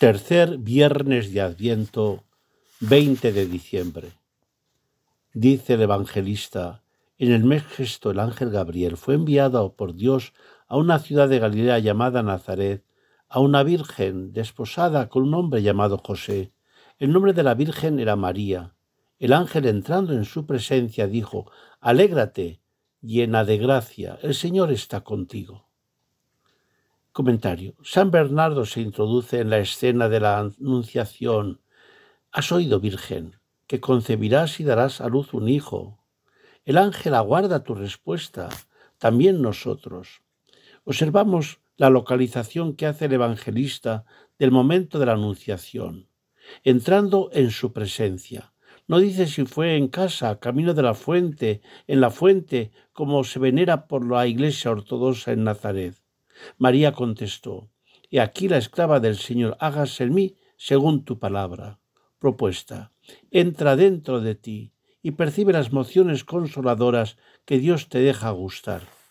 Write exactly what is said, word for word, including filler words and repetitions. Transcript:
Tercer viernes de Adviento, veinte de diciembre. Dice el evangelista: en el mes sexto el ángel Gabriel fue enviado por Dios a una ciudad de Galilea llamada Nazaret, a una virgen desposada con un hombre llamado José. El nombre de la virgen era María. El ángel, entrando en su presencia, dijo: Alégrate, llena de gracia, el Señor está contigo. Comentario. San Bernardo se introduce en la escena de la Anunciación. Has oído, Virgen, que concebirás y darás a luz un hijo. El ángel aguarda tu respuesta, también nosotros. Observamos la localización que hace el evangelista del momento de la Anunciación, entrando en su presencia. No dice si fue en casa, camino de la fuente, en la fuente, como se venera por la Iglesia ortodoxa en Nazaret. María contestó: He aquí la esclava del Señor, hágase en mí según tu palabra. Propuesta: entra dentro de ti y percibe las mociones consoladoras que Dios te deja gustar.